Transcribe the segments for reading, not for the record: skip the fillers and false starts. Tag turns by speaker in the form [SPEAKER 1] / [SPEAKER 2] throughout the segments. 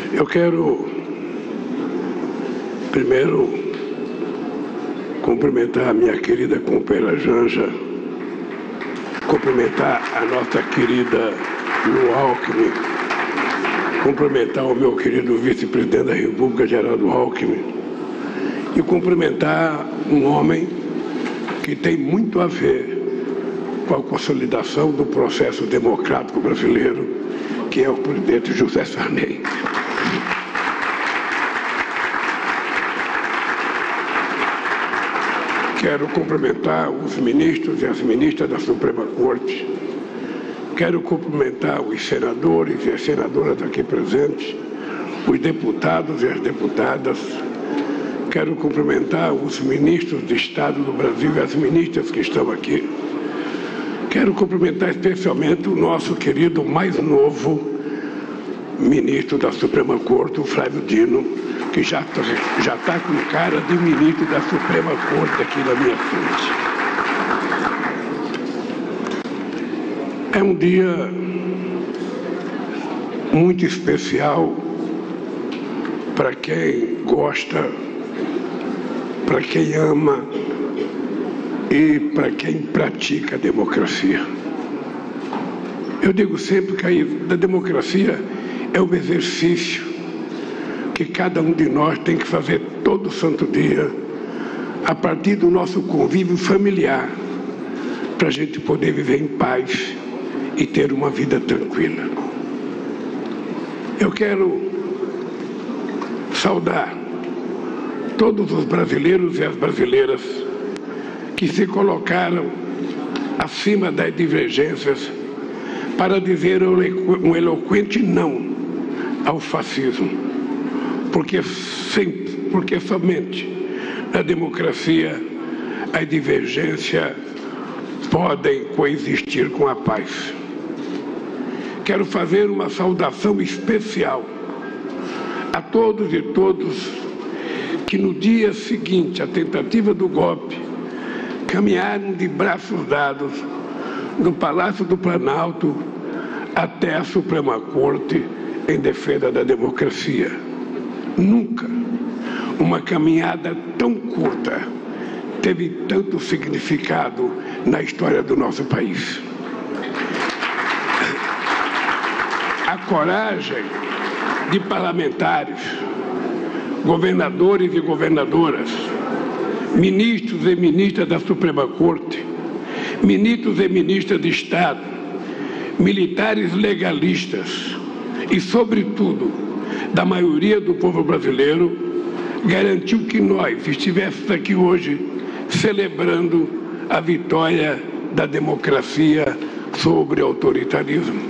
[SPEAKER 1] Eu quero, primeiro, cumprimentar a minha querida companheira Janja, cumprimentar a nossa querida Lu Alckmin, cumprimentar o meu querido vice-presidente da República, Geraldo Alckmin, e cumprimentar um homem que tem muito a ver com a consolidação do processo democrático brasileiro, que é o presidente José Sarney. Quero cumprimentar os ministros e as ministras da Suprema Corte. Quero cumprimentar os senadores e as senadoras aqui presentes, os deputados e as deputadas. Quero cumprimentar os ministros de Estado do Brasil e as ministras que estão aqui. Quero cumprimentar especialmente o nosso querido mais novo ministro da Suprema Corte, o Flávio Dino, que já está com cara de ministro da Suprema Corte aqui na minha frente. É um dia muito especial para quem gosta, para quem ama e para quem pratica a democracia. Eu digo sempre que a democracia é um exercício que cada um de nós tem que fazer todo santo dia, a partir do nosso convívio familiar, para a gente poder viver em paz e ter uma vida tranquila. Eu quero saudar todos os brasileiros e as brasileiras que se colocaram acima das divergências para dizer um eloquente não ao fascismo. Porque somente na democracia a divergência podem coexistir com a paz. Quero fazer uma saudação especial a todos e todos que no dia seguinte à tentativa do golpe caminharam de braços dados do Palácio do Planalto até a Suprema Corte em defesa da democracia. Nunca uma caminhada tão curta teve tanto significado na história do nosso país. A coragem de parlamentares, governadores e governadoras, ministros e ministras da Suprema Corte, ministros e ministras de Estado, militares legalistas e, sobretudo, da maioria do povo brasileiro, garantiu que nós estivéssemos aqui hoje celebrando a vitória da democracia sobre o autoritarismo.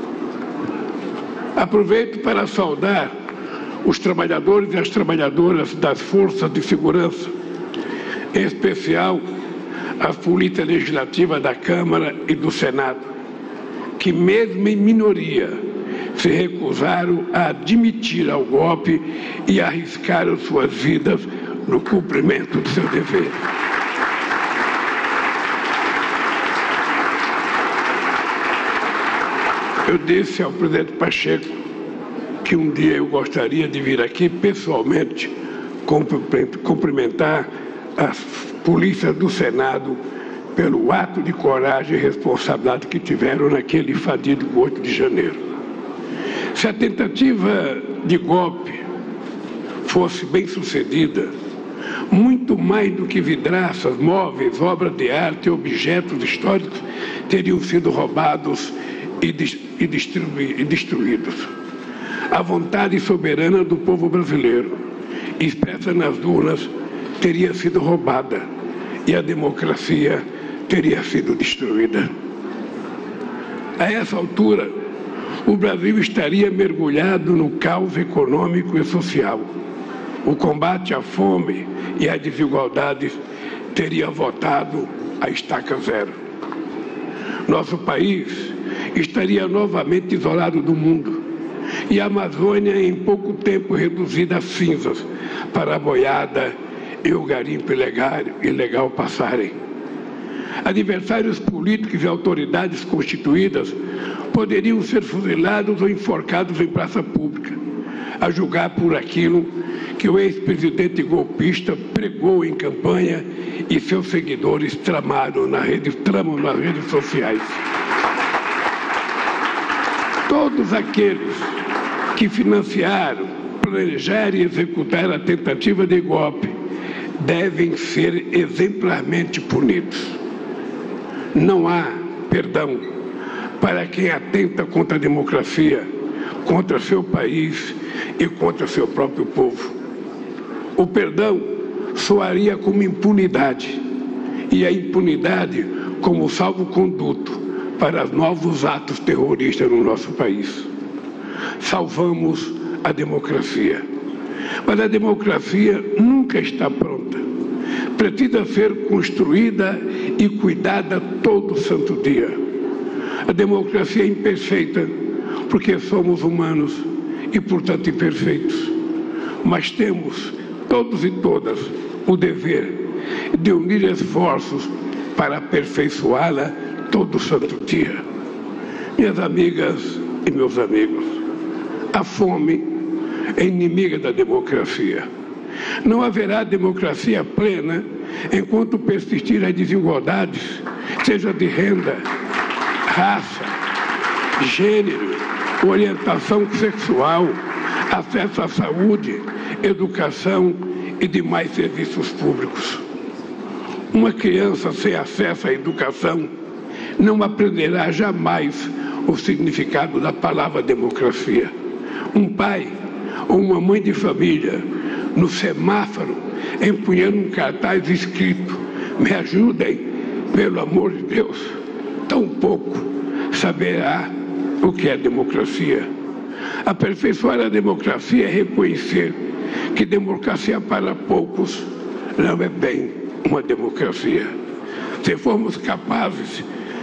[SPEAKER 1] Aproveito para saudar os trabalhadores e as trabalhadoras das forças de segurança, em especial as polícias legislativas da Câmara e do Senado, que mesmo em minoria se recusaram a admitir ao golpe e arriscaram suas vidas no cumprimento do seu dever. Eu disse ao presidente Pacheco que um dia eu gostaria de vir aqui pessoalmente cumprimentar as polícias do Senado pelo ato de coragem e responsabilidade que tiveram naquele fatídico 8 de janeiro. Se a tentativa de golpe fosse bem sucedida, muito mais do que vidraças, móveis, obras de arte e objetos históricos teriam sido roubados e destruídos. A vontade soberana do povo brasileiro, expressa nas urnas, teria sido roubada e a democracia teria sido destruída. A essa altura, o Brasil estaria mergulhado no caos econômico e social. O combate à fome e à desigualdade teria voltado à estaca zero. Nosso país estaria novamente isolado do mundo e a Amazônia em pouco tempo reduzida a cinzas para a boiada e o garimpo ilegal passarem. Adversários políticos e autoridades constituídas poderiam ser fuzilados ou enforcados em praça pública. a julgar por aquilo que o ex-presidente golpista pregou em campanha e seus seguidores tramam nas redes sociais. Todos aqueles que financiaram, planejaram e executaram a tentativa de golpe devem ser exemplarmente punidos. Não há perdão para quem atenta contra a democracia, contra seu país e contra seu próprio povo. O perdão soaria como impunidade, e a impunidade como salvo-conduto para novos atos terroristas no nosso país. Salvamos a democracia, mas a democracia nunca está pronta. Precisa ser construída e cuidada todo santo dia. A democracia é imperfeita, porque somos humanos e, portanto, imperfeitos. Mas temos, todos e todas, o dever de unir esforços para aperfeiçoá-la todo santo dia. Minhas amigas e meus amigos, a fome é inimiga da democracia. Não haverá democracia plena enquanto persistir as desigualdades, seja de renda, raça, gênero, orientação sexual, acesso à saúde, educação e demais serviços públicos. Uma criança sem acesso à educação não aprenderá jamais o significado da palavra democracia. Um pai ou uma mãe de família no semáforo empunhando um cartaz escrito "Me ajudem, pelo amor de Deus", tampouco saberá o que é democracia. Aperfeiçoar a democracia é reconhecer que democracia para poucos não é bem uma democracia. Se formos capazes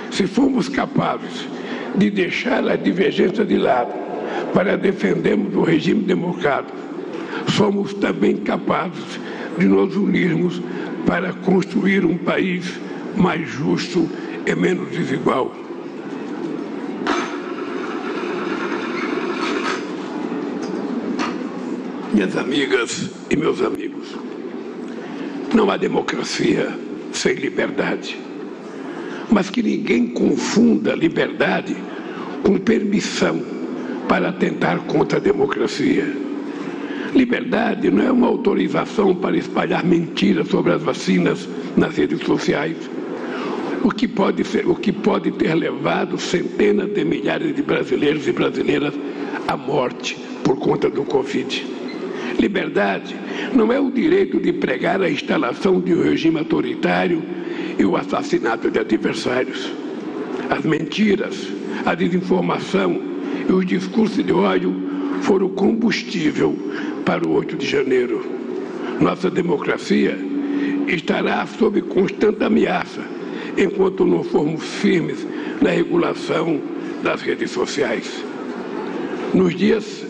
[SPEAKER 1] de deixar a divergência de lado para defendermos o regime democrático, somos também capazes de nos unirmos para construir um país mais justo e menos desigual. Minhas amigas e meus amigos, não há democracia sem liberdade, mas que ninguém confunda liberdade com permissão para atentar contra a democracia. Liberdade não é uma autorização para espalhar mentiras sobre as vacinas nas redes sociais, o que pode ter levado centenas de milhares de brasileiros e brasileiras à morte por conta do Covid. Liberdade não é o direito de pregar a instalação de um regime autoritário e o assassinato de adversários. As mentiras, a desinformação e os discursos de ódio foram combustível para o 8 de janeiro. Nossa democracia estará sob constante ameaça enquanto não formos firmes na regulação das redes sociais. Nos dias,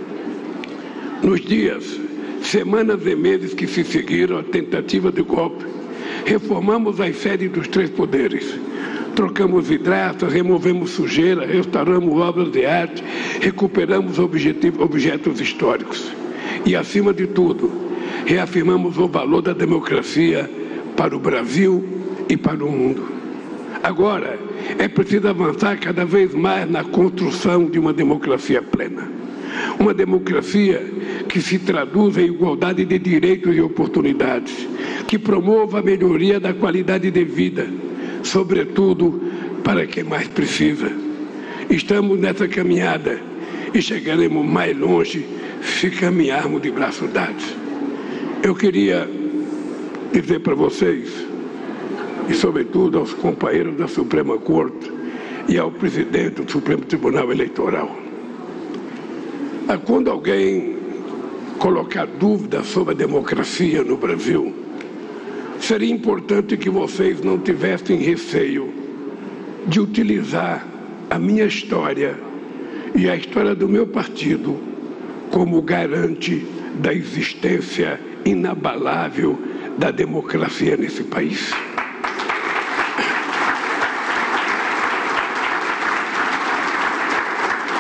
[SPEAKER 1] semanas e meses que se seguiram à tentativa de golpe, reformamos as sedes dos 3 poderes. Trocamos vidraças, removemos sujeira, restauramos obras de arte, recuperamos objetos históricos. E, acima de tudo, reafirmamos o valor da democracia para o Brasil e para o mundo. Agora, é preciso avançar cada vez mais na construção de uma democracia plena. Uma democracia que se traduz em igualdade de direitos e oportunidades, que promova a melhoria da qualidade de vida, sobretudo para quem mais precisa. Estamos nessa caminhada e chegaremos mais longe se caminharmos de braços dados. Eu queria dizer para vocês, e sobretudo aos companheiros da Suprema Corte e ao presidente do Supremo Tribunal Eleitoral, quando alguém colocar dúvidas sobre a democracia no Brasil, seria importante que vocês não tivessem receio de utilizar a minha história e a história do meu partido como garante da existência inabalável da democracia nesse país.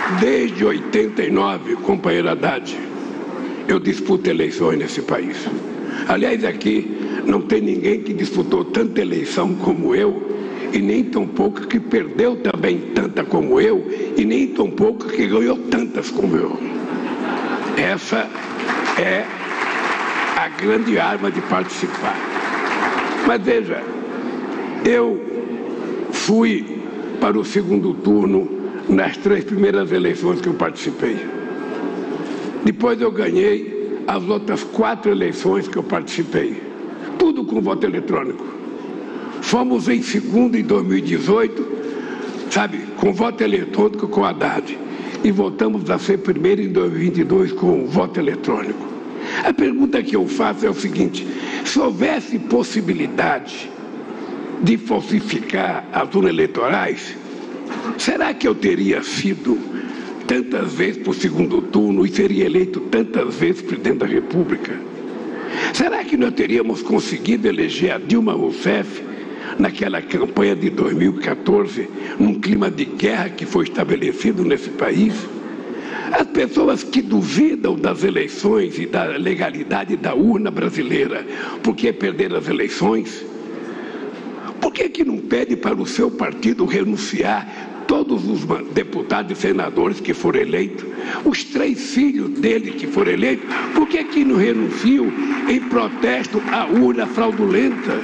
[SPEAKER 1] Desde 89, companheiro Haddad, eu disputo eleições nesse país. Aliás, aqui não tem ninguém que disputou tanta eleição como eu, e nem tão pouco que perdeu também tanta como eu, e nem tão pouco que ganhou tantas como eu. Essa é a grande arma de participar. Mas veja, eu fui para o segundo turno nas 3 primeiras eleições que eu participei. Depois eu ganhei as outras 4 eleições que eu participei. Tudo com voto eletrônico. Fomos em segundo em 2018, sabe, com voto eletrônico com Haddad. E voltamos a ser primeiro em 2022 com voto eletrônico. A pergunta que eu faço é o seguinte: se houvesse possibilidade de falsificar as urnas eleitorais, será que eu teria sido tantas vezes para o segundo turno e seria eleito tantas vezes presidente da República? Será que nós teríamos conseguido eleger a Dilma Rousseff naquela campanha de 2014, num clima de guerra que foi estabelecido nesse país? As pessoas que duvidam das eleições e da legalidade da urna brasileira, por que perder as eleições? Por que não pede para o seu partido renunciar todos os deputados e senadores que foram eleitos? Os 3 filhos dele que foram eleitos, por que não renunciam em protesto à urna fraudulenta?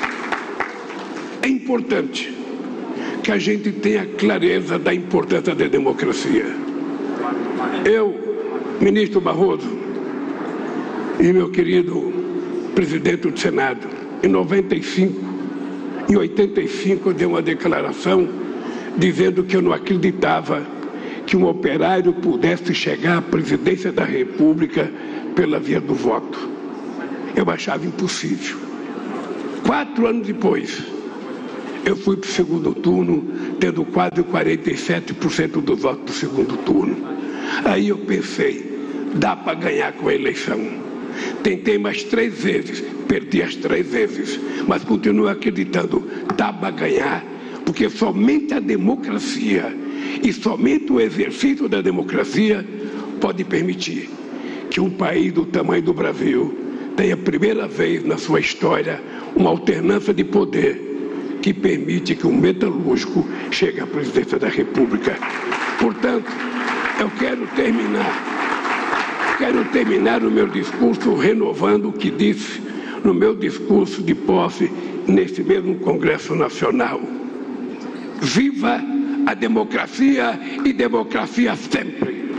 [SPEAKER 1] É importante que a gente tenha clareza da importância da democracia. Eu, ministro Barroso, e meu querido presidente do Senado, em 85 eu dei uma declaração dizendo que eu não acreditava que um operário pudesse chegar à presidência da República pela via do voto. Eu achava impossível. 4 anos depois, eu fui para o segundo turno, tendo quase 47% dos votos do segundo turno. Aí eu pensei, dá para ganhar com a eleição. Tentei mais 3 vezes, perdi as 3 vezes, mas continuo acreditando, dá para ganhar, porque somente a democracia e somente o exercício da democracia pode permitir que um país do tamanho do Brasil tenha a primeira vez na sua história uma alternância de poder que permite que um metalúrgico chegue à presidência da República. Portanto, eu quero terminar o meu discurso renovando o que disse no meu discurso de posse nesse mesmo Congresso Nacional. Viva a democracia e democracia sempre!